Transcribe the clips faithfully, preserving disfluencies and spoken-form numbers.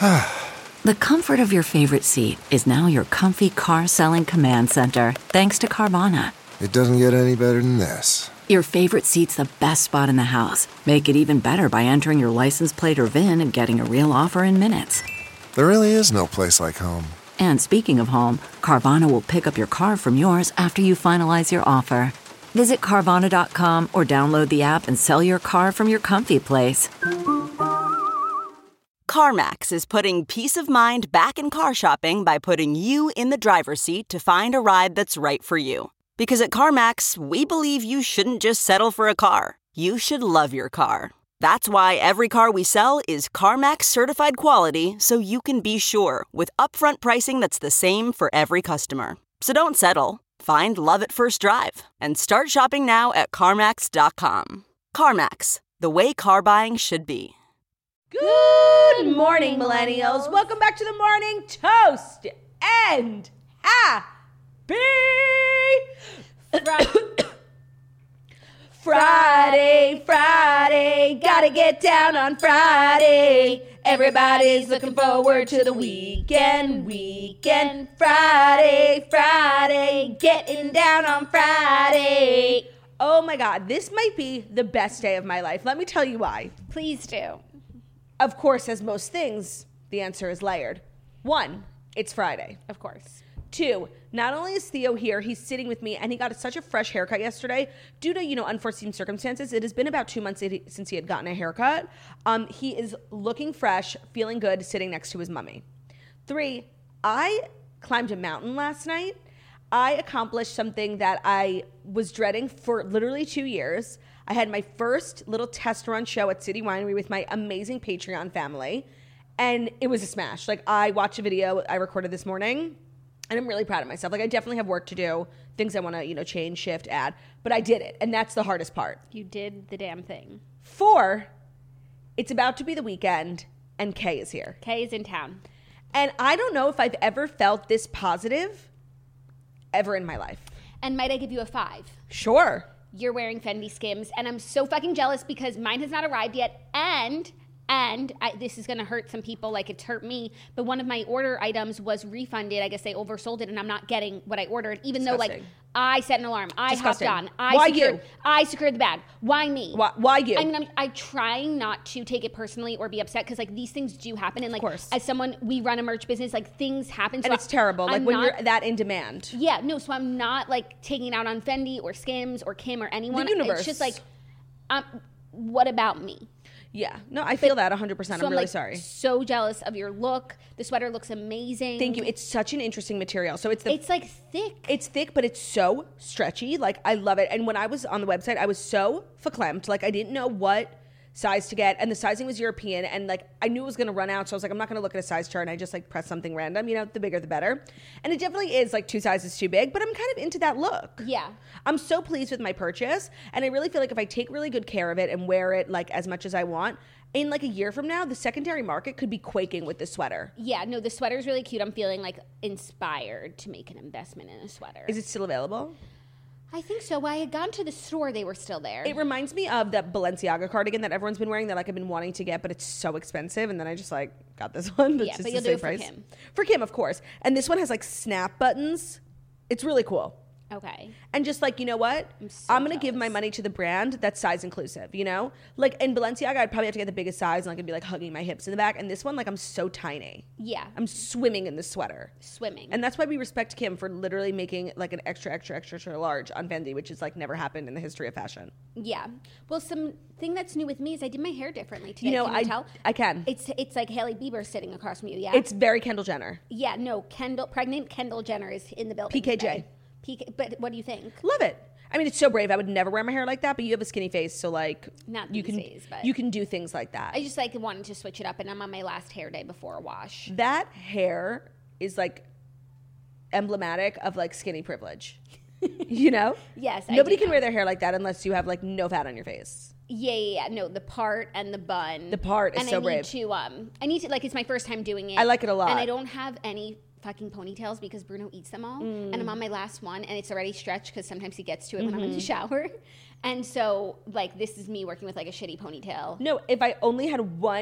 The comfort of your favorite seat is now your comfy car selling command center, thanks to Carvana. It doesn't get any better than this. Your favorite seat's the best spot in the house. Make it even better by entering your license plate or V I N and getting a real offer in minutes. There really is no place like home. And speaking of home, Carvana will pick up your car from yours after you finalize your offer. Visit Carvana dot com or download the app and sell your car from your comfy place. CarMax is putting peace of mind back in car shopping by putting you in the driver's seat to find a ride that's right for you. Because at CarMax, we believe you shouldn't just settle for a car. You should love your car. That's why every car we sell is CarMax certified quality, so you can be sure with upfront pricing that's the same for every customer. So don't settle. Find love at first drive and start shopping now at CarMax dot com. CarMax, the way car buying should be. Good morning, millennials. Welcome back to the Morning Toast and Happy Friday. Friday, Friday, gotta get down on Friday. Everybody's looking forward to the weekend, weekend. Friday, Friday, getting down on Friday. Oh my God, this might be the best day of my life. Let me tell you why. Please do. Of course, as most things, the answer is layered. One, it's Friday. Of course. Two, not only is Theo here, he's sitting with me, and he got such a fresh haircut yesterday. Due to, you know, unforeseen circumstances, it has been about two months since he had gotten a haircut. Um, he is looking fresh, feeling good, sitting next to his mummy. Three, I climbed a mountain last night. I accomplished something that I was dreading for literally two years. I had my first little test run show at City Winery with my amazing Patreon family, and it was a smash. Like, I watched a video I recorded this morning, and I'm really proud of myself. Like, I definitely have work to do, things I want to, you know, change, shift, add, but I did it, and that's the hardest part. You did the damn thing. Four, it's about to be the weekend, and Kay is here. Kay is in town. And I don't know if I've ever felt this positive ever in my life. And might I give you a five? Sure. You're wearing Fendi Skims, and I'm so fucking jealous because mine has not arrived yet, and and I, this is going to hurt some people like it's hurt me, but one of my order items was refunded. I guess they oversold it, and I'm not getting what I ordered, even Disgusting. though, like, I set an alarm. I Disgusting. hopped on. I Why secured, you? I secured the bag. Why me? Why, why you? I mean, I'm, I'm trying not to take it personally or be upset because, like, these things do happen. And, like, course. as someone, we run a merch business, like, things happen. So and it's terrible. I'm like, when not, you're that in demand. Yeah, no, so I'm not, like, taking it out on Fendi or Skims or Kim or anyone. The universe. It's just, like, um, what about me? Yeah. No, I feel but, that one hundred percent. So I'm, I'm really like, sorry. So jealous of your look. The sweater looks amazing. Thank you. It's such an interesting material. So it's the It's like thick. It's thick, but it's so stretchy. Like, I love it. And when I was on the website, I was so verklempt. Like, I didn't know what size to get, and the sizing was European, and like I knew it was going to run out, so I was like, I'm not going to look at a size chart, and I just like pressed something random, you know, the bigger the better. And it definitely is like two sizes too big, but I'm kind of into that look. Yeah. I'm so pleased with my purchase, and I really feel like if I take really good care of it and wear it like as much as I want, in like a year from now, the secondary market could be quaking with this sweater. Yeah, no, the sweater's really cute. I'm feeling like inspired to make an investment in a sweater. Is it still available? I think so. When I had gone to the store, they were still there. It reminds me of that Balenciaga cardigan that everyone's been wearing that like I've been wanting to get, but it's so expensive. And then I just like got this one. That's yeah, just but you'll the do same it for price. Kim. For Kim, of course. And this one has like snap buttons. It's really cool. Okay. And just like, you know what? I'm, so I'm going to give jealous. my money to the brand that's size inclusive, you know? Like in Balenciaga, I'd probably have to get the biggest size and like I'd be like hugging my hips in the back. And this one, like I'm so tiny. Yeah. I'm swimming in this sweater. Swimming. And that's why we respect Kim for literally making like an extra, extra, extra, extra large on Fendi, which is like never happened in the history of fashion. Yeah. Well, some thing that's new with me is I did my hair differently today. You know, can you I, tell? I can. It's it's like Hailey Bieber sitting across from you, yeah? It's very Kendall Jenner. Yeah, no, Kendall, pregnant Kendall Jenner is in the building P K J. today. P K, but what do you think? Love it. I mean, it's so brave. I would never wear my hair like that, but you have a skinny face, so like Not you these can days, but- you can do things like that. I just like wanted to switch it up, and I'm on my last hair day before a wash. That hair is like emblematic of like skinny privilege. You know? Yes, I Nobody do can know. wear their hair like that unless you have like no fat on your face. Yeah, yeah, yeah. No, the part and the bun. The part is and so I need brave. To, um, I need to, like, it's my first time doing it. I like it a lot. And I don't have any fucking ponytails because Bruno eats them all. Mm. And I'm on my last one, and it's already stretched because sometimes he gets to it Mm-hmm. when I'm in the shower. And so, like, this is me working with, like, a shitty ponytail. No, if I only had one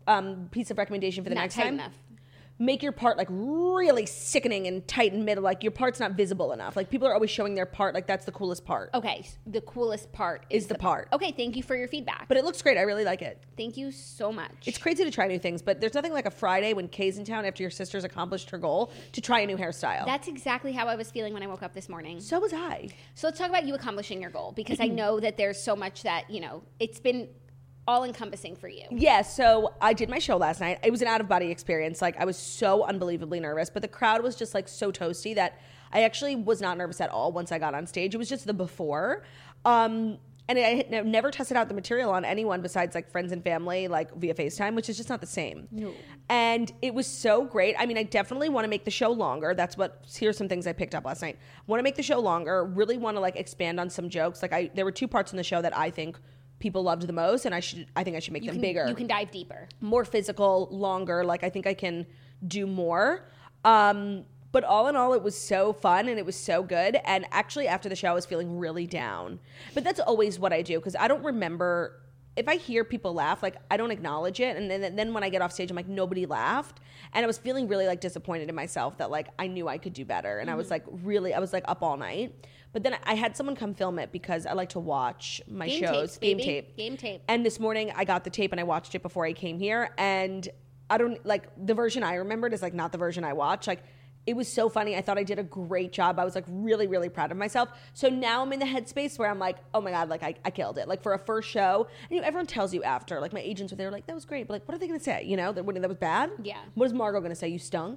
um, piece of recommendation for the Not next tight time. enough. Make your part like really sickening and tight in the middle. Like your part's not visible enough. Like people are always showing their part. Like that's the coolest part. Okay, the coolest part is, Is the part. Okay, thank you for your feedback. But it looks great. I really like it. Thank you so much. It's crazy to try new things, but there's nothing like a Friday when Kay's in town after your sister's accomplished her goal to try a new hairstyle. That's exactly how I was feeling when I woke up this morning. So was I. So let's talk about you accomplishing your goal, because I know that there's so much that, you know, it's been all-encompassing for you. Yeah, so I did my show last night. It was an out-of-body experience. Like, I was so unbelievably nervous, but the crowd was just, like, so toasty that I actually was not nervous at all once I got on stage. It was just the before. Um, and I had n- never tested out the material on anyone besides, like, friends and family, like, via FaceTime, which is just not the same. No. And it was so great. I mean, I definitely want to make the show longer. That's what, here's some things I picked up last night. Want to make the show longer, really want to, like, expand on some jokes. Like, I there were two parts in the show that I think people loved the most, and I should I think I should make You them can, bigger. You can dive deeper. More physical, longer. Like I think I can do more. Um, but all in all, it was so fun and it was so good. And actually, after the show, I was feeling really down. But that's always what I do because I don't remember. If I hear people laugh, like I don't acknowledge it, and then then when I get off stage, I'm like nobody laughed, and I was feeling really like disappointed in myself that like I knew I could do better, and mm-hmm. I was like really I was like up all night. But then I had someone come film it because I like to watch my Game shows, tapes, game baby. tape, game tape. And this morning I got the tape and I watched it before I came here, and I don't like the version I remembered is like not the version I watched. Like it was so funny. I thought I did a great job. I was like really, really proud of myself. So now I'm in the headspace where I'm like, oh my God, like I, I killed it. Like for a first show, and you know, everyone tells you after. Like my agents were there, like that was great, but like what are they gonna say? You know, that that was bad. Yeah. What is Margot gonna say? You stunk.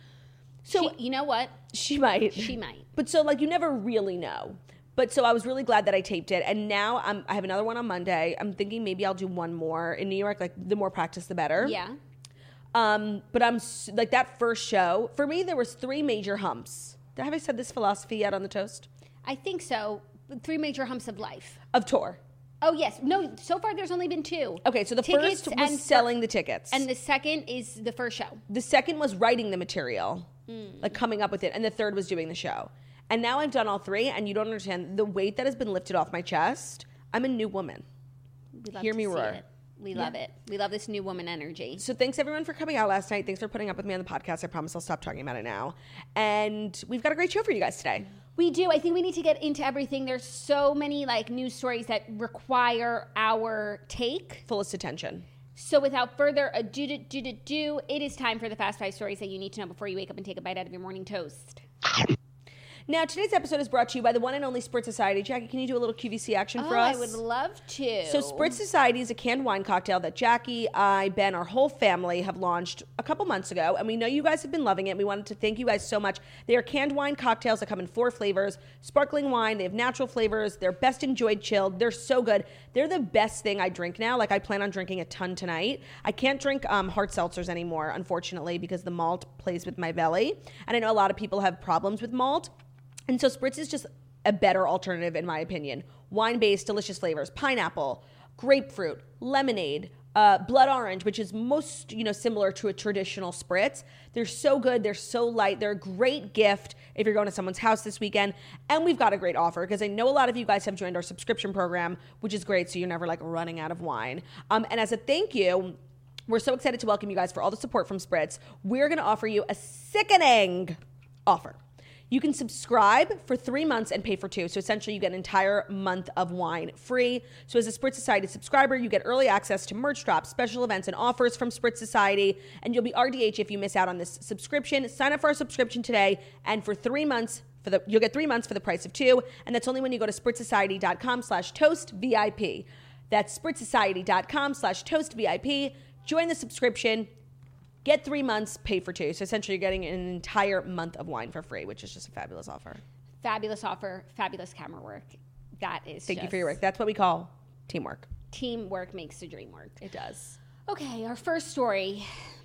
So she, you know what? She might. She might. But so like you never really know. But so I was really glad that I taped it, and now I'm, I have another one on Monday. I'm thinking maybe I'll do one more in New York. Like the more practice, the better. Yeah. Um, but I'm like that first show for me. There was three major humps. Have I said this philosophy yet on the toast? I think so. Three major humps of life. Of tour. Oh yes. No. So far, there's only been two. Okay, so the Tickets first was and selling the tickets, and the second is the first show. the second was writing the material, Mm. like coming up with it, and the third was doing the show. And now I've done all three, and you don't understand the weight that has been lifted off my chest. I'm a new woman. We love Hear to me see roar. it. We love it. We love this new woman energy. So thanks everyone for coming out last night. Thanks for putting up with me on the podcast. I promise I'll stop talking about it now. And we've got a great show for you guys today. We do. I think we need to get into everything. There's so many like news stories that require our take. Fullest attention. So without further ado, do, do, do, do, it is time for the fast five stories that you need to know before you wake up and take a bite out of your morning toast. Now, today's episode is brought to you by the one and only Spritz Society. Jackie, can you do a little Q V C action for Oh, us? I would love to. So Spritz Society is a canned wine cocktail that Jackie, I, Ben, our whole family have launched a couple months ago, and we know you guys have been loving it. We wanted to thank you guys so much. They are canned wine cocktails that come in four flavors. Sparkling wine, they have natural flavors. They're best enjoyed chilled. They're so good. They're the best thing I drink now. Like, I plan on drinking a ton tonight. I can't drink um, hard seltzers anymore, unfortunately, because the malt plays with my belly. And I know a lot of people have problems with malt. And so Spritz is just a better alternative, in my opinion. Wine-based, delicious flavors. Pineapple, grapefruit, lemonade, uh, blood orange, which is most, you know, similar to a traditional Spritz. They're so good. They're so light. They're a great gift if you're going to someone's house this weekend. And we've got a great offer because I know a lot of you guys have joined our subscription program, which is great, so you're never, like, running out of wine. Um, and as a thank you, we're so excited to welcome you guys for all the support from Spritz. We're going to offer you a sickening offer. You can subscribe for three months and pay for two. So essentially you get an entire month of wine free. So as a Spritz Society subscriber, you get early access to merch drops, special events, and offers from Spritz Society. And you'll be R D H if you miss out on this subscription. Sign up for our subscription today. And for three months, for the you'll get three months for the price of two. And that's only when you go to spritzsociety.com slash toast VIP. That's spritzsociety.com slash toast VIP. Join the subscription. Get three months, pay for two. So essentially you're getting an entire month of wine for free, which is just a fabulous offer. Fabulous offer, fabulous camera work. That is Thank you just for your work. That's what we call teamwork. Teamwork makes the dream work. It does. Okay, our first story.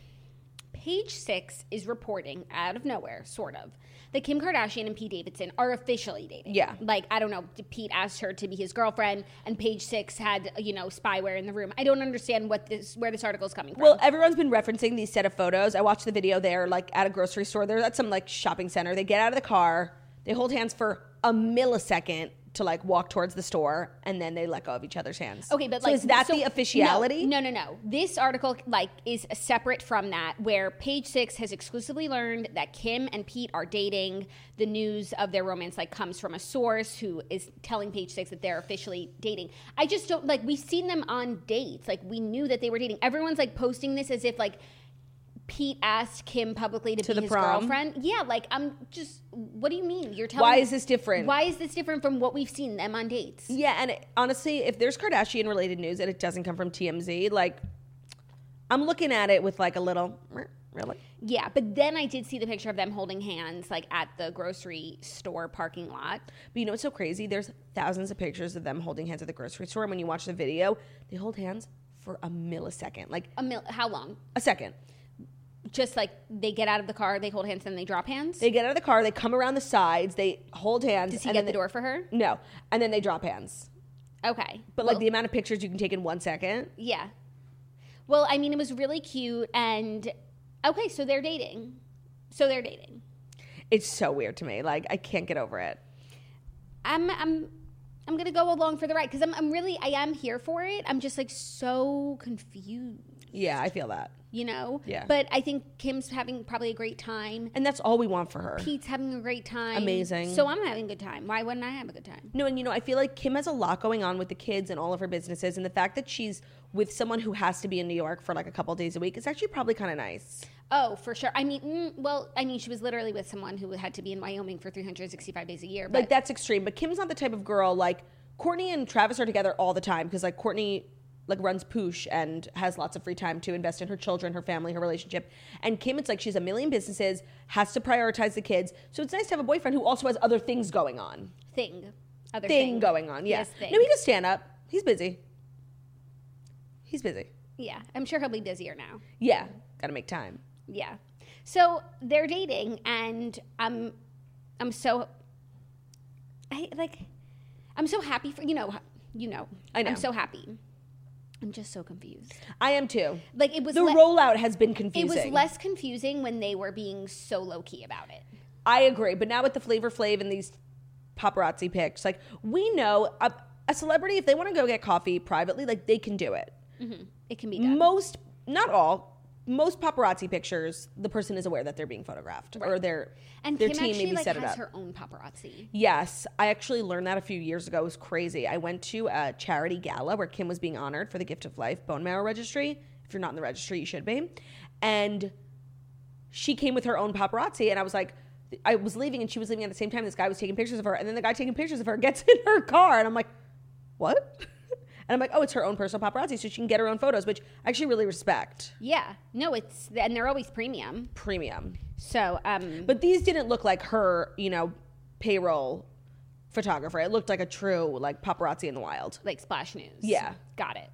Page Six is reporting out of nowhere, sort of, that Kim Kardashian and Pete Davidson are officially dating. Yeah. Like, I don't know, Pete asked her to be his girlfriend, and Page Six had, you know, spyware in the room. I don't understand what this, where this article is coming from. Well, everyone's been referencing these set of photos. I watched the video there, like, at a grocery store. They're at some, like, shopping center. They get out of the car. They hold hands for a millisecond. to like walk towards the store, and then they let go of each other's hands. Okay, but so like, is that so- the officiality? No, no, no, no. This article like is separate from that, where Page Six has exclusively learned that Kim and Pete are dating. The news of their romance like comes from a source who is telling Page Six that they're officially dating. I just don't like. We've seen them on dates. Like we knew that they were dating. Everyone's like posting this as if like Pete asked Kim publicly to, To be the his prom? girlfriend. Yeah, like I'm just. What do you mean? You're telling Why me- is this different? Why is this different from what we've seen them on dates? Yeah, and it, honestly, if there's Kardashian related news and it doesn't come from T M Z, like I'm looking at it with like a little really. Yeah, but then I did see the picture of them holding hands like at the grocery store parking lot. But you know what's so crazy? There's thousands of pictures of them holding hands at the grocery store, and when you watch the video, they hold hands for a millisecond, like A mil- how long? a second. Just like they get out of the car, they hold hands, and they drop hands. They get out of the car, they come around the sides, they hold hands. Does he and get then the they- door for her? No, and then they drop hands. Okay, But well, like the amount of pictures you can take in one second. yeah. Well, I mean, it was really cute, and okay, so they're dating. So they're dating. It's so weird to me. Like I can't get over it. I'm I'm I'm gonna go along for the ride because I'm I'm really I am here for it. I'm just like so confused. Yeah, I feel that. You know? Yeah. But I think Kim's having probably a great time. And that's all we want for her. Pete's having a great time. Amazing. So I'm having a good time. Why wouldn't I have a good time? No, and you know, I feel like Kim has a lot going on with the kids and all of her businesses, and the fact that she's with someone who has to be in New York for like a couple days a week is actually probably kind of nice. Oh, for sure. I mean, mm, well, I mean, she was literally with someone who had to be in Wyoming for three hundred sixty-five days a year. But Like that's extreme, but Kim's not the type of girl like Courtney and Travis are together all the time because like Courtney like runs Poosh and has lots of free time to invest in her children, her family, her relationship. And Kim, it's like she's a million businesses, has to prioritize the kids. So it's nice to have a boyfriend who also has other things going on. thing, other Thing, thing, going on, yeah. Yes, thing. No, he does stand up. He's busy. He's busy. Yeah, I'm sure he'll be busier now. Yeah, gotta make time. Yeah. So they're dating, and I'm, I'm so, I like, I'm so happy for you know, you know, I know. I'm so happy. I'm just so confused. I am too. Like it was The le- rollout has been It confusing. was less confusing when they were being so low key about it. I agree, but now with the Flavor Flav and these paparazzi pics, like we know a, a celebrity, if they want to go get coffee privately, like they can do it. It can be done. Most, not all, most paparazzi pictures, the person is aware that they're being photographed or their and their Kim team actually maybe like set it has up. her own paparazzi. Yes, I actually learned that a few years ago. It was crazy. I went to a charity gala where Kim was being honored for the Gift of Life bone marrow registry. If you're not in the registry, you should be. And she came with her own paparazzi, and I was like, I was leaving, and she was leaving at the same time. This guy was taking pictures of her, and then the guy taking pictures of her gets in her car, and I'm like, what? And I'm like, oh, it's her own personal paparazzi, so she can get her own photos, which I actually really respect. Yeah. No, it's and they're always premium. Premium. So, um, But these didn't look like her, you know, payroll photographer. It looked like a true, like, paparazzi in the wild. like Splash News. Yeah. Got it.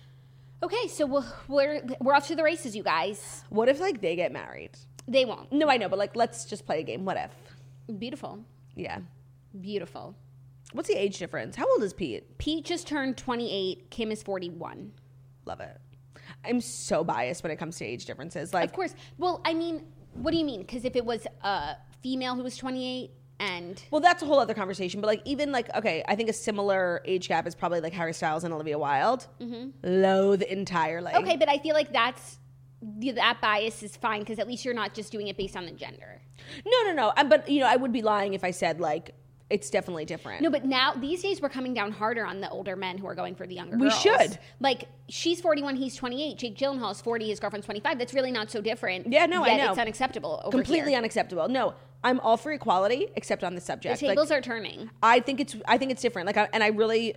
Okay, so we'll, we're we're off to the races, you guys. What if, like, they get married? They won't. No, I know, but, like, let's just play a game. What if? Beautiful. Yeah. Beautiful. What's the age difference? How old is Pete? Pete just turned twenty-eight. Kim is forty-one. Love it. I'm so biased when it comes to age differences. Like, Of course. Well, I mean, what do you mean? Because if it was a female who was twenty-eight and well, that's a whole other conversation. But, like, even, like, okay, I think a similar age gap is probably, like, Harry Styles and Olivia Wilde. Mm-hmm. Loathe entirely. okay, but I feel like that's that bias is fine because at least you're not just doing it based on the gender. No, no, no. I, but, you know, I would be lying if I said, like, it's definitely different. No, but now these days we're coming down harder on the older men who are going for the younger We girls. should. Like she's forty-one, he's twenty-eight. Jake Gyllenhaal is forty, his girlfriend's twenty-five. That's really not so different. Yeah, no, I yet know. It's unacceptable. Over Completely here. unacceptable. No, I'm all for equality, except on the subject. The tables like, are turning. I think it's. I think it's different. Like, I, and I really,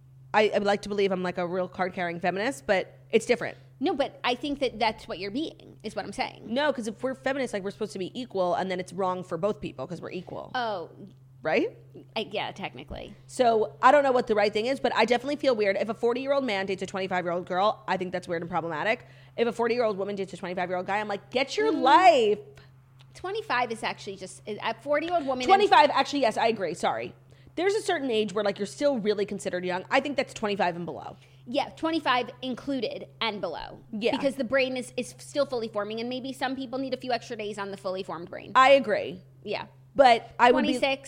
I, I would like to believe I'm like a real card-carrying feminist, but it's different. No, but I think that that's what you're being. Is what I'm saying. No, because if we're feminists, like we're supposed to be equal, and then it's wrong for both people because we're equal, Oh, right? I, yeah, technically. So I don't know what the right thing is, but I definitely feel weird if a forty-year-old man dates a twenty-five-year-old girl. I think that's weird and problematic. If a forty-year-old woman dates a twenty-five-year-old guy, I'm like, get your Mm. life. twenty-five is actually just a forty-year-old woman. and- twenty-five, actually, yes, I agree. Sorry. There's a certain age where like you're still really considered young. I think that's twenty-five and below. Yeah, twenty-five included and below. Yeah. Because the brain is, is still fully forming, and maybe some people need a few extra days on the fully formed brain. I agree. yeah. But I would be twenty-six,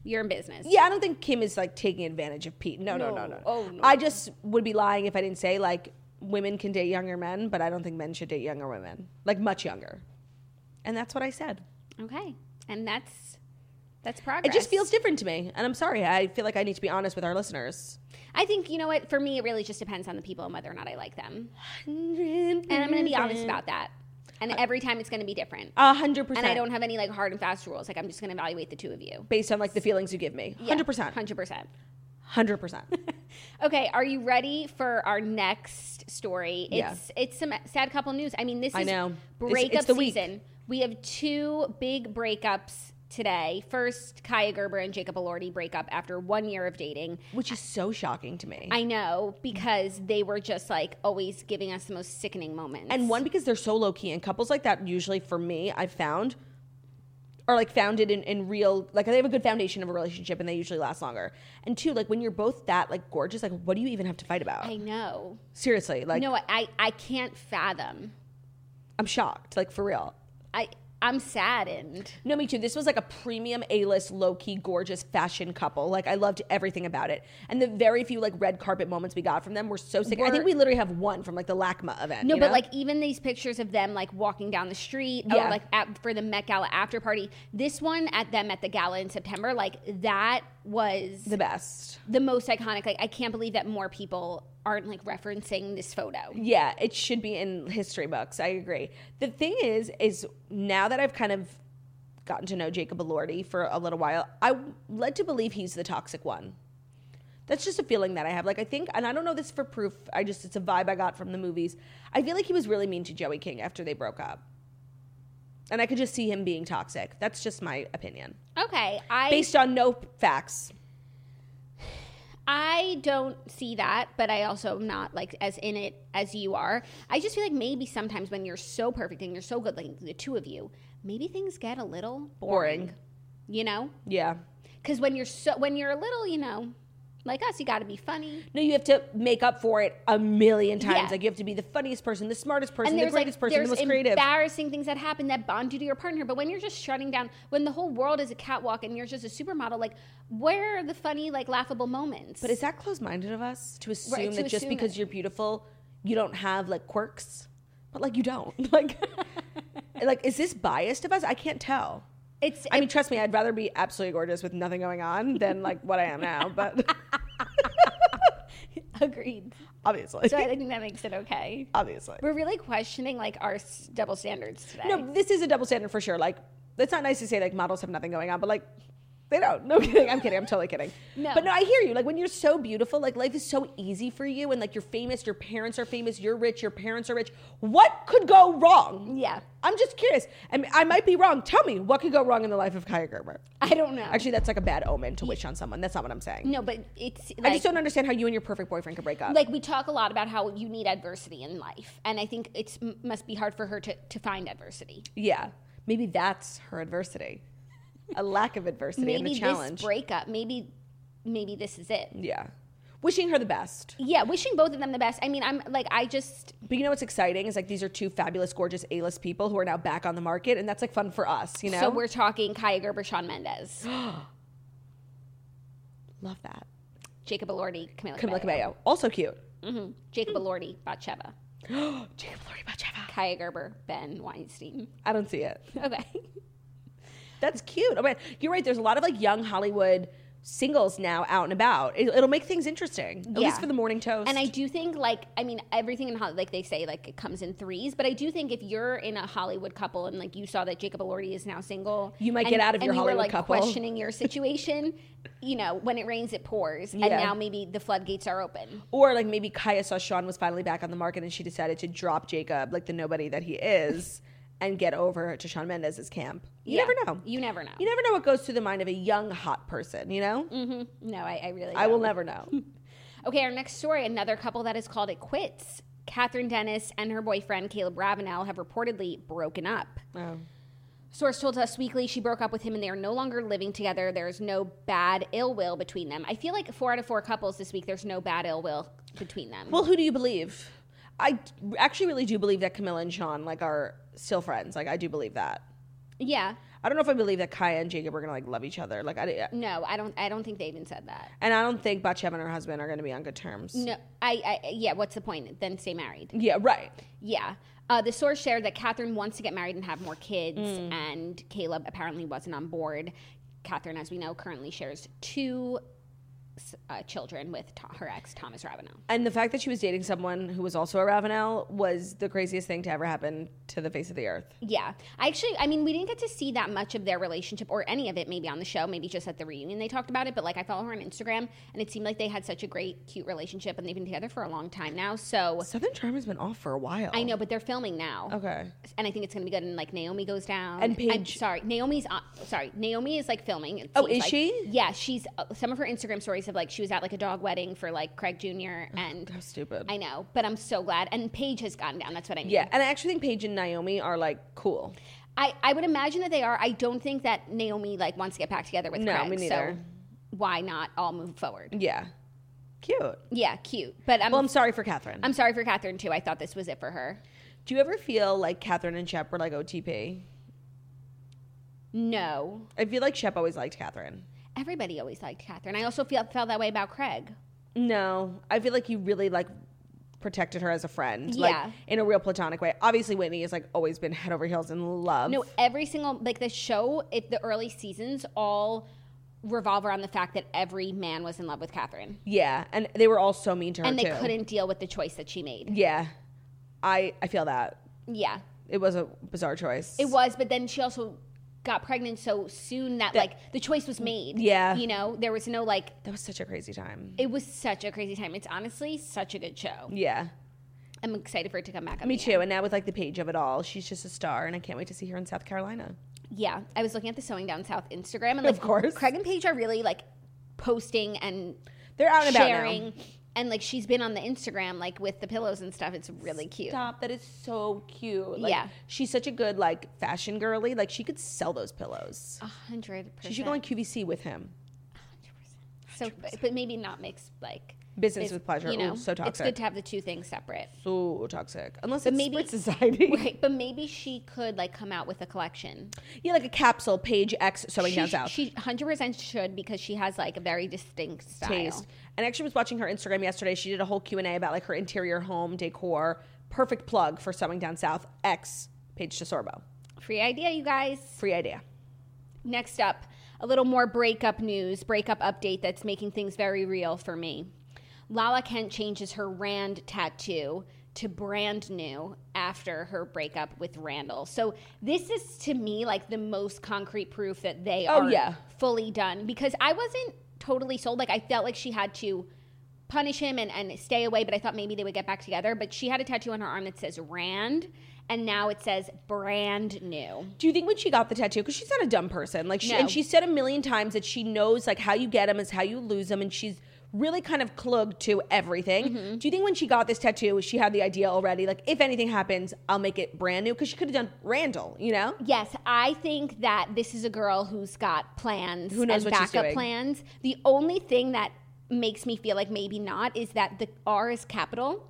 You're in business. Yeah, I don't think Kim is like taking advantage of Pete. No, no, no, No. no. Oh, no. I just would be lying if I didn't say like women can date younger men, but I don't think men should date younger women, like much younger. And that's what I said. Okay. And that's that's progress. It just feels different to me, and I'm sorry. I feel like I need to be honest with our listeners. I think, you know what, for me, it really just depends on the people and whether or not I like them. And I'm going to be honest about that. And every time it's going to be different. A hundred percent. And I don't have any like hard and fast rules. Like I'm just going to evaluate the two of you. Based on like the feelings you give me. Hundred percent. Hundred percent. Hundred percent. Okay, are you ready for our next story? Yeah. It's it's some sad couple news. I mean, this is I know. It's- breakup it's the week. season. We have two big breakups today. First, Kaya Gerber and Jacob Elordi break up after one year of dating. Which is so shocking to me. I know, because they were just like always giving us the most sickening moments. And one, because they're so low key, and couples like that usually, for me, I've found, are like founded in, in real, like they have a good foundation of a relationship, and they usually last longer. And two, like when you're both that like gorgeous, like what do you even have to fight about? I know. Seriously, like No, I I can't fathom. I'm shocked, like for real. I I'm saddened. No, me too. This was like a premium A-list, low-key, gorgeous fashion couple. Like, I loved everything about it. And the very few, like, red carpet moments we got from them were so sick. I think we literally have one from, like, the LACMA event. No, you but know? like even these pictures of them like walking down the street Yeah. or like at, for the Met Gala after party. This one at them at the gala in September, like that was the best. the most iconic. Like I can't believe that more people aren't like referencing this photo. Yeah, it should be in history books. I agree. The thing is, is now that I've kind of gotten to know Jacob Elordi for a little while, I'm led to believe he's the toxic one. That's just a feeling that I have. Like, I think, and I don't know this for proof, I just, it's a vibe I got from the movies. I feel like he was really mean to Joey King after they broke up. And I could just see him being toxic. That's just my opinion. Okay, I Based on no facts. I don't see that, but I also am not like as in it as you are. I just feel like maybe sometimes when you're so perfect and you're so good, like the two of you, maybe things get a little boring. Boring. You know? Yeah. Because when you're so when you're a little, you know, like us, you got to be funny. No, you have to make up for it a million times. Yeah. Like, you have to be the funniest person, the smartest person, And the there's greatest like person, there's the most creative. embarrassing things that happen that bond you to your partner. But when you're just shutting down, when the whole world is a catwalk and you're just a supermodel, like where are the funny, like laughable moments? But is that close-minded of us to assume Right, to that just assume because it. you're beautiful, you don't have like quirks? But like, you don't. Like, like is this biased of us? I can't tell. it's I mean, trust me, I'd rather be absolutely gorgeous with nothing going on than like what I am now. But agreed. obviously, So I think that makes it okay. obviously, We're really questioning like our s- double standards today. no, this is a double standard for sure. Like, it's not nice to say like models have nothing going on, but like, they don't. No kidding. I'm kidding. I'm totally kidding. No. But no, I hear you. Like, when you're so beautiful, like life is so easy for you, and like you're famous, your parents are famous, you're rich, your parents are rich. What could go wrong? Yeah. I'm just curious. I mean, I might be wrong. Tell me what could go wrong in the life of Kaya Gerber. I don't know. Actually, that's like a bad omen to wish on someone. That's not what I'm saying. no, but it's I like, just don't understand how you and your perfect boyfriend could break up. like we talk a lot about how you need adversity in life, and I think it's m- must be hard for her to to find adversity. yeah, maybe that's her adversity. A lack of adversity Maybe and a this challenge. breakup, maybe maybe this is it. Yeah. Wishing her the best. Yeah, wishing both of them the best. I mean, I'm like, I just But you know what's exciting is like these are two fabulous, gorgeous A-list people who are now back on the market, and that's like fun for us, you know? so we're talking Kaya Gerber, Shawn Mendes, Love that. Jacob Elordi, Camila, Camila Cabello, Cabello. Also cute. hmm Jacob Elordi, Batsheva, Jacob Elordi Batsheva. Kaya Gerber, Ben Weinstein. I don't see it. Okay. That's cute. Oh, man. You're right. There's a lot of like young Hollywood singles now out and about. It, it'll make things interesting, at Yeah. least for the morning toast. And I do think, like, I mean, everything in Hollywood, like they say, like it comes in threes. But I do think if you're in a Hollywood couple and like you saw that Jacob Elordi is now single, You might and- get out of and your you Hollywood were, like, couple. questioning your situation. You know, when it rains, it pours, and Yeah. now maybe the floodgates are open. Or like maybe Kaya saw Sean was finally back on the market and she decided to drop Jacob, like the nobody that he is, and get over to Shawn Mendes' camp. You Yeah. never know. You never know. You never know what goes through the mind of a young, hot person, you know? Mm-hmm. No, I, I really. I will don't. never know. Okay, our next story, another couple that has called it quits. Catherine Dennis and her boyfriend Caleb Ravenel have reportedly broken up. Oh. Source told Us Weekly she broke up with him and they are no longer living together. There's no bad ill will between them. I feel like four out of four couples this week, there's no bad ill will between them. Well, who do you believe? I actually really do believe that Camilla and Sean like are still friends. Like I do believe that. Yeah. I don't know if I believe that Kaya and Jacob are gonna like love each other. Like I, No, I don't. I don't think they even said that. and I don't think Batsheva and her husband are gonna be on good terms. No, I, I. Yeah. What's the point? Then stay married. Yeah, right. Yeah. Uh, the source shared that Catherine wants to get married and have more kids, Mm. and Caleb apparently wasn't on board. Catherine, as we know, currently shares two uh, children with to- her ex, Thomas Ravenel. And the fact that she was dating someone who was also a Ravenel was the craziest thing to ever happen to the face of the earth. Yeah. I actually, I mean, we didn't get to see that much of their relationship or any of it maybe on the show, maybe just at the reunion they talked about it, but like I follow her on Instagram and it seemed like they had such a great, cute relationship and they've been together for a long time now. So Southern Charm has been off for a while. I know, but they're filming now. Okay. And I think it's going to be good. And like Naomi goes down. And I'm Paige- sorry, Naomi's on, sorry, Naomi is like filming. it Oh, seems is like. she? Yeah, she's uh, some of her Instagram stories have like she was at like a dog wedding for like Craig Junior and How stupid. I know, but I'm so glad. And Paige has gotten down. That's what I mean. Yeah, and I actually think Paige and Naomi are like cool. I, I would imagine that they are. I don't think that Naomi like wants to get back together with No, Craig. me neither. So why not all move forward? Yeah. Cute. Yeah, cute. But I'm Well, I'm sorry for Catherine. I'm sorry for Catherine too. I thought this was it for her. Do you ever feel like Catherine and Shep were like O T P? No. I feel like Shep always liked Catherine. Everybody always liked Catherine. I also feel felt that way about Craig. No, I feel like you really like protected her as a friend, Yeah. like in a real platonic way. Obviously, Whitney has like always been head over heels in love. No, every single like the show, if the early seasons all revolve around the fact that every man was in love with Catherine, Yeah, and they were all so mean to her and they too. couldn't deal with the choice that she made. Yeah, I I feel that Yeah, it was a bizarre choice. it was. But then she also got pregnant so soon that, That- like the choice was made. Yeah. you know, there was no like. That was such a crazy time. It was such a crazy time. It's honestly such a good show. Yeah, I'm excited for it to come back. up me again. too. And now with like the Paige of it all, she's just a star, and I can't wait to see her in South Carolina. Yeah, I was looking at the Sewing Down South Instagram, and like, Of course. Craig and Paige are really like posting and They're out and about now. sharing, and like she's been on the Instagram like with the pillows and stuff. It's really cute. Stop! That is so cute. Like, Yeah. she's such a good like fashion girly. Like she could sell those pillows. A hundred percent. She should go on Q V C with him. So, but, but maybe not mix like Business it's- with pleasure. You know, Ooh, so it's toxic. good to have the two things separate. So toxic. Unless But it's maybe- split society. Right, but maybe she could like come out with a collection. Yeah, like a capsule, Page X Sewing She, Down South. she one hundred percent should because she has like a very distinct style. Taste. And I actually was watching her Instagram yesterday. She did a whole Q and A about like her interior home decor. Perfect plug for Sewing Down South X Paige DeSorbo. Free idea, you guys. Free idea. Next up, a little more breakup news, breakup update that's making things very real for me. Lala Kent changes her Rand tattoo to brand new after her breakup with Randall. So this is to me like the most concrete proof that they Oh, are yeah. fully done, because I wasn't totally sold. Like I felt like she had to punish him and, and stay away, but I thought maybe they would get back together. But she had a tattoo on her arm that says Rand, and now it says brand new. Do you think when she got the tattoo, because she's not a dumb person, like, she, No. and she said a million times that she knows like how you get them is how you lose them, and she's really kind of clugged to everything. Mm-hmm. Do you think when she got this tattoo, she had the idea already, like if anything happens, I'll make it brand new? Because she could have done Randall, you know? Yes, I think that this is a girl who's got plans Who knows and what she's backup doing. plans. The only thing that makes me feel like maybe not is that the R is capital.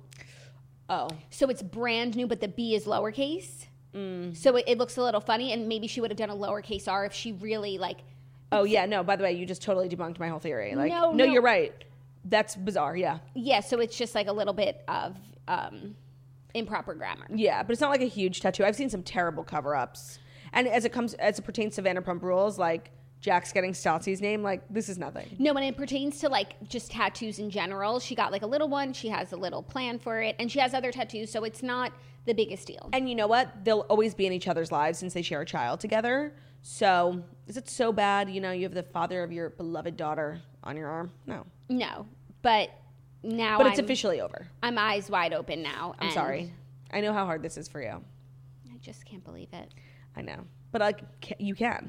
Oh. So it's brand new, but the B is lowercase. Mm. So it, it looks a little funny, and maybe she would have done a lowercase R if she really like. Oh yeah, no, by the way, you just totally debunked my whole theory. Like, No, no, no. you're right. That's bizarre, yeah. Yeah, so it's just like a little bit of um, improper grammar. Yeah, but it's not like a huge tattoo. I've seen some terrible cover-ups. And as it comes, as it pertains to Vanderpump Rules, like Jack's getting Staltzy's name, like this is nothing. No, when it pertains to like just tattoos in general, she got like a little one. She has a little plan for it, and she has other tattoos, so it's not the biggest deal. And you know what? They'll always be in each other's lives since they share a child together. So is it so bad? You know, you have the father of your beloved daughter on your arm? No. No, but now But it's I'm, officially over. I'm eyes wide open now. I'm and sorry. I know how hard this is for you. I just can't believe it. I know. But like, ca- you can.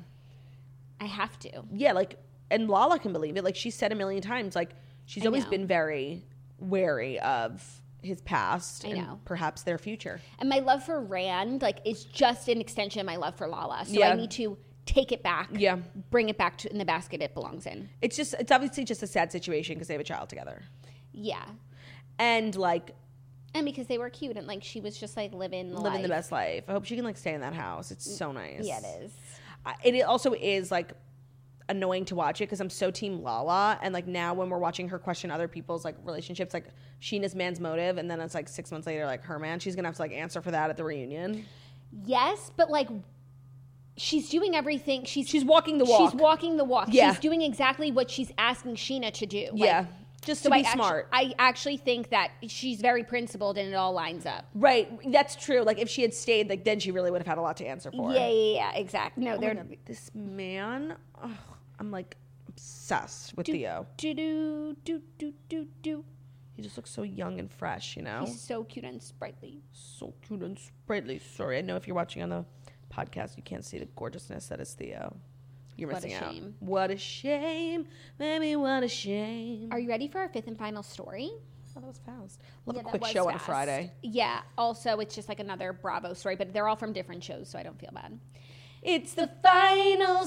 I have to. Yeah, like, and Lala can believe it. Like, she said a million times, like, she's I always know. been very wary of his past I and know. perhaps their future. And my love for Rand, like, is just an extension of my love for Lala. So Yeah. I need to take it back. Yeah. Bring it back to in the basket it belongs in. It's just, it's obviously just a sad situation because they have a child together. Yeah. And, like, And because they were cute and like she was just like living the living life. the best life. I hope she can like stay in that house. It's so nice. Yeah, it is. I, it also is like annoying to watch it because I'm so team Lala, and like now when we're watching her question other people's like relationships, like Sheena's man's motive, and then it's like six months later like her man, she's gonna have to like answer for that at the reunion. Yes, but like she's doing everything. She's She's walking the walk. She's walking the walk. Yeah. She's doing exactly what she's asking Sheena to do. Like, Yeah, just to so be I actu- smart. I actually think that she's very principled and it all lines up. Right, that's true. Like if she had stayed, like then she really would have had a lot to answer for. Yeah, yeah, yeah, exactly. No, Oh my they're God, this man, ugh, I'm like obsessed with do, Theo. do do do do do do. He just looks so young and fresh, you know? He's so cute and sprightly. So cute and sprightly. Sorry, I know if you're watching on the podcast, you can't see the gorgeousness that is Theo. You're What a missing out. shame. What a shame. Baby, what a shame. Are you ready for our fifth and final story? Oh, that was fast. Love Yeah, a that quick was show on a fast. Friday. Yeah. Also, it's just like another Bravo story, but they're all from different shows, so I don't feel bad. It's the final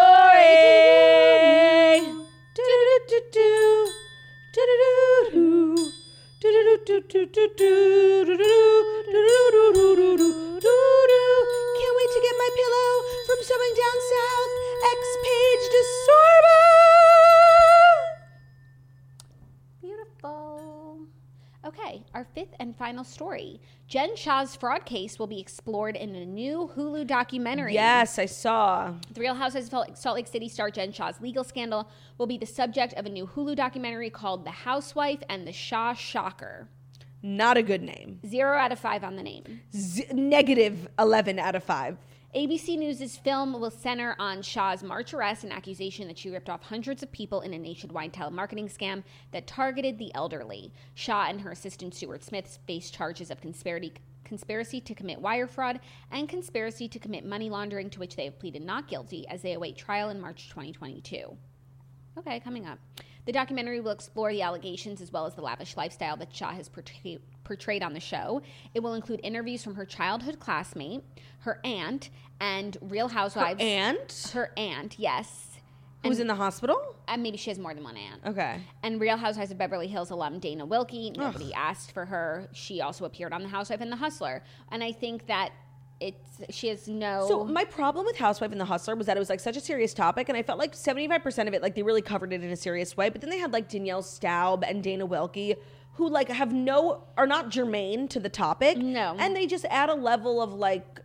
story. Do-do-do-do-do. Do-do-do-do. Can't wait to get my pillow from Sewing Down South. X Page DeSorbo. Beautiful. Okay, our fifth and final story. Jen Shah's fraud case will be explored in a new Hulu documentary. Yes, I saw. The Real Housewives of Salt Lake City star Jen Shah's legal scandal will be the subject of a new Hulu documentary called The Housewife and the Shah Shocker. Not a good name. Zero out of five on the name. Z- negative eleven out of five. A B C News' film will center on Shah's March arrest and accusation that she ripped off hundreds of people in a nationwide telemarketing scam that targeted the elderly. Shah and her assistant Stuart Smith face charges of conspiracy, conspiracy to commit wire fraud and conspiracy to commit money laundering, to which they have pleaded not guilty as they await trial in March twenty twenty-two. Okay, coming up. The documentary will explore the allegations as well as the lavish lifestyle that Shah has portray- portrayed on the show. It will include interviews from her childhood classmate, her aunt, and Real Housewives. Her aunt? Her aunt, yes. Who's in the hospital? And maybe she has more than one aunt. Okay. And Real Housewives of Beverly Hills alum Dana Wilkie. Nobody asked for her. She also appeared on The Housewife and The Hustler. And I think that it's she has no. So my problem with Housewife and the Hustler was that it was like such a serious topic, and I felt like seventy-five percent of it, like they really covered it in a serious way. But then they had like Danielle Staub and Dana Wilkie, who like have no, are not germane to the topic. No. And they just add a level of like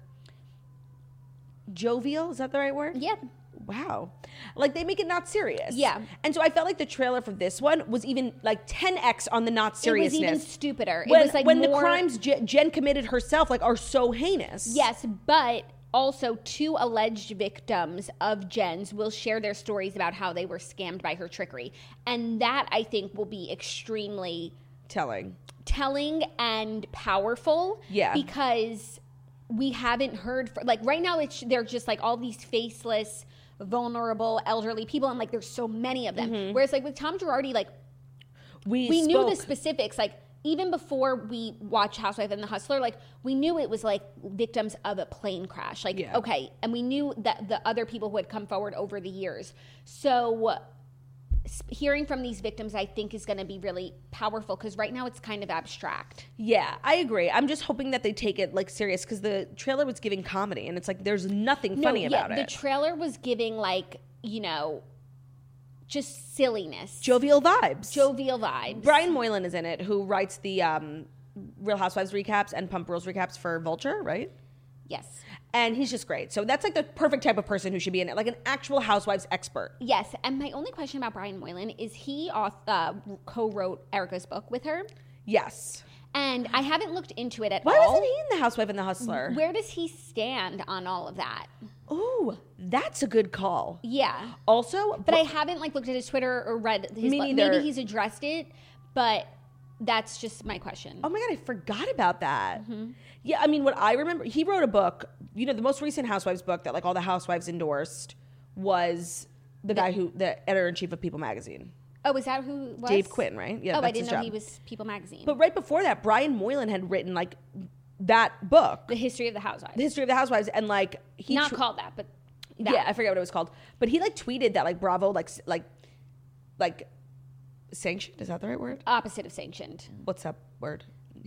jovial. Is that the right word? Yeah. Wow. Like they make it not serious. Yeah. And so I felt like the trailer for this one was even like ten x on the not It was seriousness. even stupider. When, it was like when the more- crimes Je- Jen committed herself like are so heinous. Yes, but also two alleged victims of Jen's will share their stories about how they were scammed by her trickery. And that I think will be extremely Telling. telling and powerful. Yeah. Because we haven't heard, for, like right now it's they're just like all these faceless, vulnerable, elderly people, and like there's so many of them. Mm-hmm. Whereas like with Tom Girardi, like We, we knew the spoke- specifics, like even before we watched Housewife and the Hustler, like we knew it was like victims of a plane crash. Like, Yeah. okay. And we knew that the other people who had come forward over the years. So s- hearing from these victims, I think is going to be really powerful because right now it's kind of abstract. Yeah, I agree. I'm just hoping that they take it like serious because the trailer was giving comedy, and it's like there's nothing funny yeah, about the it. trailer was giving like, you know, just silliness. Jovial vibes. Jovial vibes. Brian Moylan is in it, who writes the um, Real Housewives recaps and Pump Rules recaps for Vulture, right? Yes. And he's just great. So that's like the perfect type of person who should be in it, like an actual Housewives expert. Yes, and my only question about Brian Moylan is he auth- uh, co-wrote Erica's book with her, Yes. and I haven't looked into it at Why all. wasn't he in The Housewife and the Hustler? Where does he stand on all of that? Ooh, that's a good call. Yeah, Also, but I haven't like looked at his Twitter or read his. Me li- neither. Maybe he's addressed it, but that's just my question. oh my God, I forgot about that. Yeah, I mean, what I remember, he wrote a book, you know, the most recent Housewives book that like all the housewives endorsed was the guy who, the editor-in-chief of People Magazine. Oh, is that who it was? Dave Quinn, right? Yeah, oh, I that's didn't his know job. he was People Magazine. But right before that, Brian Moylan had written like that book, the history of the Housewives. The History of the Housewives, and like he Not tw- called that, but that. yeah, I forget what it was called, but he like tweeted that like Bravo like s- like like sanctioned, is that the right word? Opposite of sanctioned. What's that word?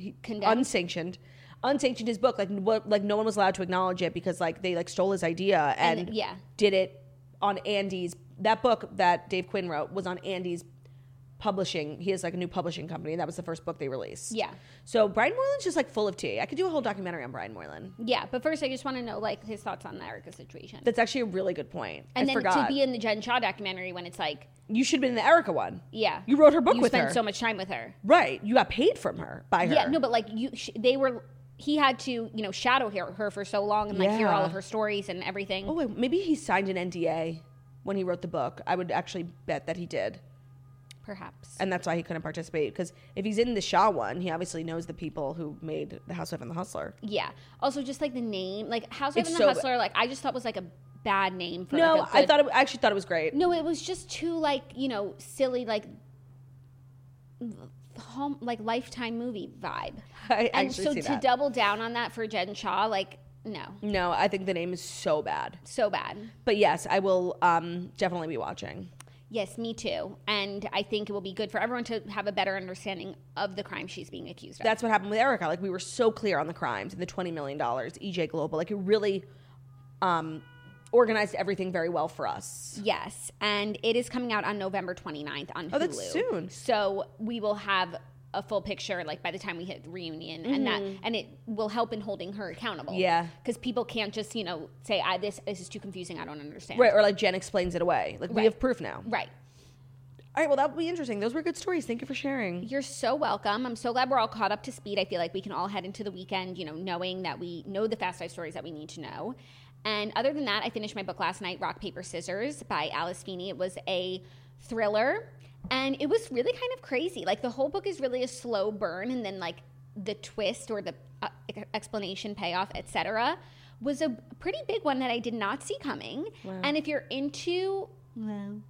he, Condemned? unsanctioned, unsanctioned his book. Like what, like no one was allowed to acknowledge it because like they like stole his idea and, And, yeah. did it on Andy's. That book that Dave Quinn wrote was on Andy's publishing. He has like a new publishing company, and that was the first book they released. Yeah. So Brian Moylan's just like full of tea. I could do a whole documentary on Brian Moylan. Yeah, but first I just want to know like his thoughts on the Erica situation. That's actually a really good point. and I then forgot. to be in the Jen Shaw documentary when it's like, You should have been in the Erica one. yeah, You wrote her book you with spent her. so much time with her. Right. You got paid from her by her. Yeah, no, but like you, sh- they were. He had to, you know, shadow her, her for so long and like hear all Yeah. of her stories and everything. Oh, wait, maybe he signed an N D A when he wrote the book. I would actually bet that he did. Perhaps. And that's why he couldn't participate. Because if he's in the Shaw one, he obviously knows the people who made The Housewife and the Hustler. Yeah. Also, just like the name, like Housewife It's and the so- Hustler, like I just thought was like a bad name for. No, like, a I good- thought it, I actually thought it was great. No, it was just too like you know silly like home like Lifetime movie vibe. I And actually so see to that. double down on that for Jen Shaw, like no, No, I think the name is so bad. so bad. But yes, I will um, definitely be watching. Yes, me too. And I think it will be good for everyone to have a better understanding of the crime she's being accused of. That's what happened with Erica. Like, we were so clear on the crimes and the twenty million dollars, E J Global. Like, it really um, organized everything very well for us. Yes, and it is coming out on November twenty-ninth on Hulu. Oh, that's soon. So we will have a full picture like by the time we hit the reunion, and that and it will help in holding her accountable. Mm-hmm. Yeah. because people can't just you know say I, this this is too confusing, I don't understand. Right, or like Jen explains it away. Like, we Right. have proof now. Right. All right, well, that would be interesting. Those were good stories. Thank you for sharing. You're so welcome. I'm so glad we're all caught up to speed. I feel like we can all head into the weekend, you know, knowing that we know the Fast Five stories that we need to know. And other than that, I finished my book last night, Rock, Paper, Scissors by Alice Feeney. It was a thriller, and it was really kind of crazy. Like, the whole book is really a slow burn, and then, like, the twist or the uh, explanation, payoff, et cetera, was a pretty big one that I did not see coming. And if you're into... Well...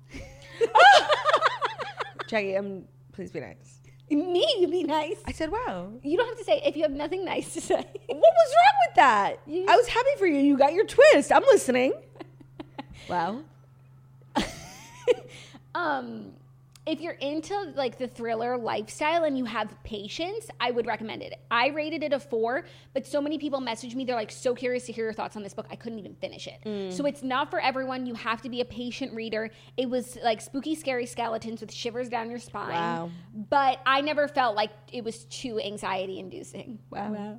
Jackie, um, please be nice. Me, you be nice. I said, wow. You don't have to say if you have nothing nice to say. What was wrong with that? You- I was happy for you. You got your twist. I'm listening. Wow. um, if you're into like the thriller lifestyle and you have patience, I would recommend it. I rated it a four, but so many people messaged me. They're like so curious to hear your thoughts on this book. I couldn't even finish it. Mm. So it's not for everyone. You have to be a patient reader. It was like spooky, scary skeletons with shivers down your spine. Wow. But I never felt like it was too anxiety inducing. Wow.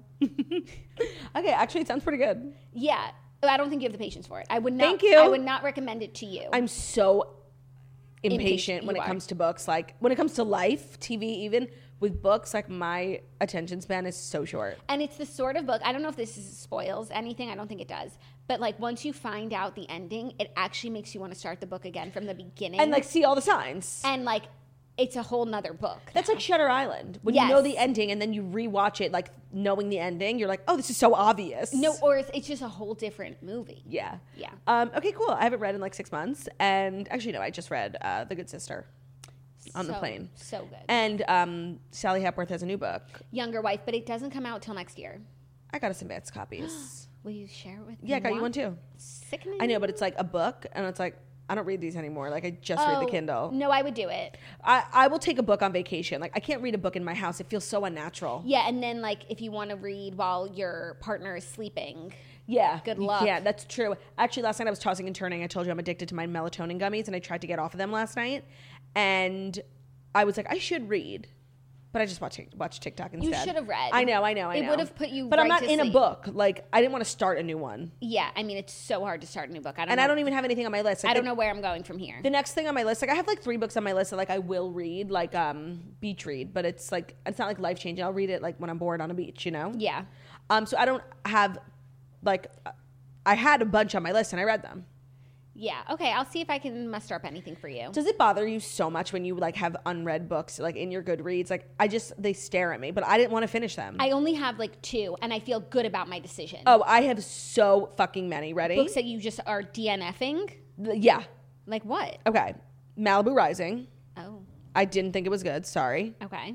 Okay, actually, it sounds pretty good. Yeah. I don't think you have the patience for it. I would not. Thank you. I would not recommend it to you. I'm so impatient, Impatient, when you it are. comes to books. Like, when it comes to life, T V, even with books, like, my attention span is so short. And it's the sort of book, I don't know if this is, spoils anything, I don't think it does. But like once you find out the ending, it actually makes you want to start the book again from the beginning. And, like, see all the signs. and like it's a whole nother book. That's like Shutter Island. When Yes. you know the ending and then you rewatch it, like, knowing the ending, you're like, oh, this is so obvious. No, or it's, it's just a whole different movie. Yeah. Yeah. Um, okay, cool. I haven't read in like six months. And actually, no, I just read uh, The Good Sister on the So- plane. So good. And um, Sally Hepworth has a new book. Younger Wife, but it doesn't come out till next year. I got us advanced copies. Will you share it with me? Yeah, I got you one too. Sickening. I know, but it's like a book, and it's like, I don't read these anymore. Like, I just read the Oh, Kindle. No, I would do it. I, I will take a book on vacation. Like, I can't read a book in my house. It feels so unnatural. Yeah, and then like if you want to read while your partner is sleeping. Yeah. Good you luck. can't. That's true. Actually, last night I was tossing and turning. I told you I'm addicted to my melatonin gummies, and I tried to get off of them last night. And I was like, I should read. But I just watched watch TikTok instead. should have read. I know, I know, I It know. would have put you But I'm right not to in a sleep. book. Like, I didn't want to start a new one. Yeah, I mean it's so hard to start a new book. I don't And know. I don't even have anything on my list. Like, I don't the- know where I'm going from here. The next thing on my list, like I have like three books on my list that like I will read, like um beach read, but it's like it's not like life changing. I'll read it like when I'm bored on a beach, you know? Yeah. Um, so I don't have like I had a bunch on my list and I read them. Yeah. Okay. I'll see if I can muster up anything for you. Does it bother you so much when you like have unread books like in your Goodreads? Like I just they stare at me, but I didn't want to finish them. I only have like two, and I feel good about my decision. oh, I have so fucking many. Ready? Books that you just are DNFing? The- yeah. Like what? Okay. Malibu Rising. Oh. I didn't think it was good. Sorry. Okay.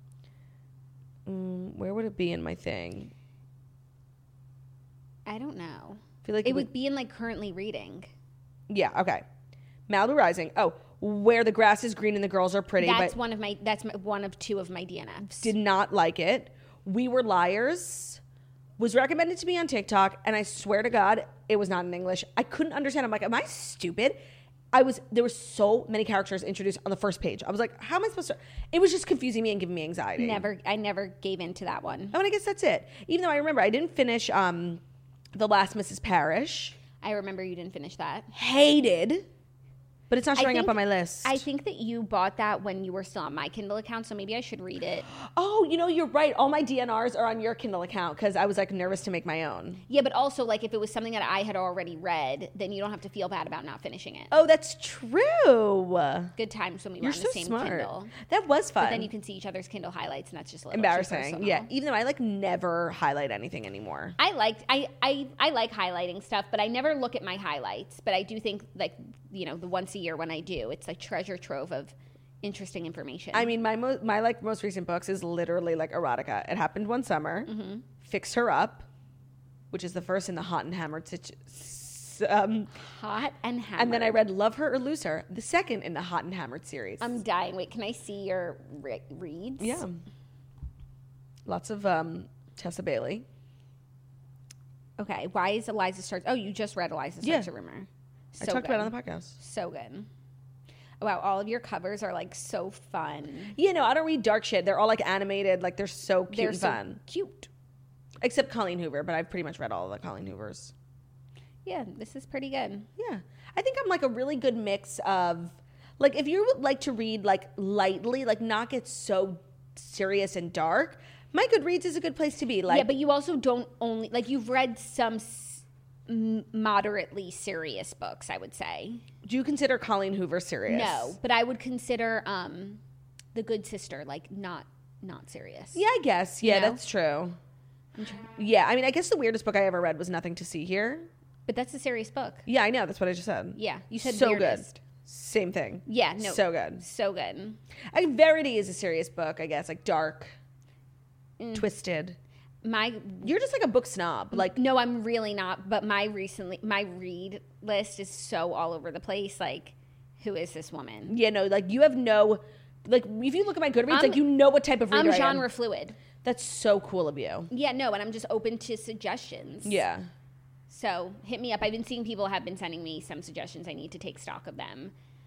Mm, where would it be in my thing? I don't know. I feel like It would be in like currently reading. Yeah, okay. Malibu Rising. Oh, Where the Grass is Green and the Girls Are Pretty. That's but one of my. That's my, one of two of my D N Fs. did not like it. We Were Liars was recommended to me on TikTok, and I swear to God, it was not in English. I couldn't understand. I'm like, am I stupid? I was, there were so many characters introduced on the first page. I was like, how am I supposed to? It was just confusing me and giving me anxiety. Never, I never gave in to that one. Oh, and I guess that's it. Even though I remember I didn't finish um, The Last Missus Parrish. I remember you didn't finish that. Hated. But it's not showing think, up on my list. I think that you bought that when you were still on my Kindle account, so maybe I should read it. Oh, you know, you're right. All my D N Rs are on your Kindle account because I was like nervous to make my own. Yeah, but also like if it was something that I had already read, then you don't have to feel bad about not finishing it. Oh, that's true. Good times when we were You're on so the same smart. Kindle. That was fun. But then you can see each other's Kindle highlights, and that's just a little Embarrassing. too Yeah, personal. even though I like never highlight anything anymore. I liked I, I I like highlighting stuff, but I never look at my highlights. But I do think like you know the once a year when I do, it's like treasure trove of interesting information. I mean, my mo- my like most recent books is literally like erotica. It happened one summer. Mm-hmm. Fix Her Up, which is the first in the Hot and Hammered situ- s- um, Hot and Hammered. and then I read Love Her or Lose Her, the second in the Hot and Hammered series. I'm dying. Wait, can I see your re- reads? Yeah. Lots of um, Tessa Bailey. Okay. Why is Eliza Starts? Oh, you just read Eliza Starts Yeah. a Rumor. I So talked good. about it on the podcast. So good. Wow, all of your covers are like so fun. You know, I don't read dark shit. They're all like animated. Like they're so cute They're and so fun. cute. Except Colleen Hoover, but I've pretty much read all of the Colleen Hoovers. Yeah, this is pretty good. Yeah. I think I'm like a really good mix of, like, if you would like to read like lightly, like not get so serious and dark, My Goodreads is a good place to be. Like, yeah, but you also don't only, like, you've read some s- m- moderately serious books, I would say. do you consider Colleen Hoover serious? No, but I would consider um, The Good Sister, like, not not serious. Yeah, I guess. Yeah, You know? that's true. Yeah, I mean, I guess the weirdest book I ever read was Nothing to See Here. But that's a serious book. Yeah, I know. That's what I just said. Yeah, you said so weirdest. good. Same thing. Yeah, no. So good. So good. I mean, Verity is a serious book, I guess. Like dark, Mm. twisted. My You're just like a book snob. Like, no, I'm really not. But my recently my read list is so all over the place. Like, who is this woman? you know, like you have no, like if you look at my Goodreads, I'm- like you know what type of reader I'm I am. genre fluid. That's so cool of you. Yeah, no, and I'm just open to suggestions. Yeah. So hit me up. I've been seeing people have been sending me some suggestions. I need to take stock of them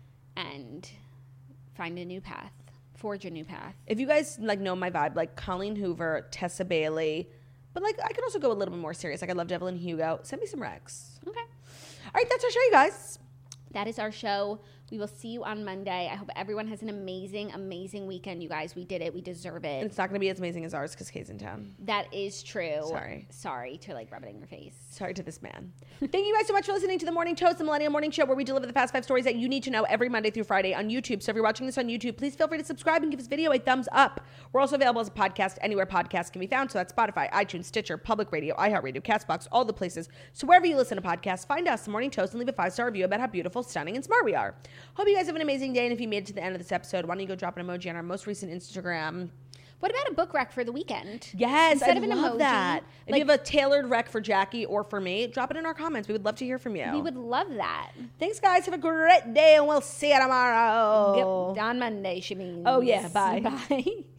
and find a new path, forge a new path. If you guys like know my vibe, like Colleen Hoover, Tessa Bailey, but like I could also go a little bit more serious. Like I love Evelyn Hugo. Send me some recs. Okay. All right, that's our show, you guys. That is our show. We will see you on Monday. I hope everyone has an amazing, amazing weekend, you guys. We did it. We deserve And it. it's not going to be as amazing as ours because Kay's in town. That is true. Sorry. Sorry to like rub it in your face. Sorry to this man. Thank you guys so much for listening to The Morning Toast, the Millennial Morning Show, where we deliver the fast five stories that you need to know every Monday through Friday on YouTube. So if you're watching this on YouTube, please feel free to subscribe and give this video a thumbs up. We're also available as a podcast anywhere podcasts can be found. So that's Spotify, iTunes, Stitcher, Public Radio, iHeartRadio, CastBox, all the places. So wherever you listen to podcasts, find us, The Morning Toast, and leave a five-star review about how beautiful, stunning, and smart we are. Hope you guys have an amazing day. And if you made it to the end of this episode, why don't you go drop an emoji on our most recent Instagram? What about a book rec for the weekend? Yes, Instead I of an love emoji, that. If like- you have a tailored rec for Jackie or for me, drop it in our comments. We would love to hear from you. We would love that. Thanks, guys. Have a great day, and we'll see you tomorrow. Yep, on Monday, she means. Oh, yeah, bye. Bye.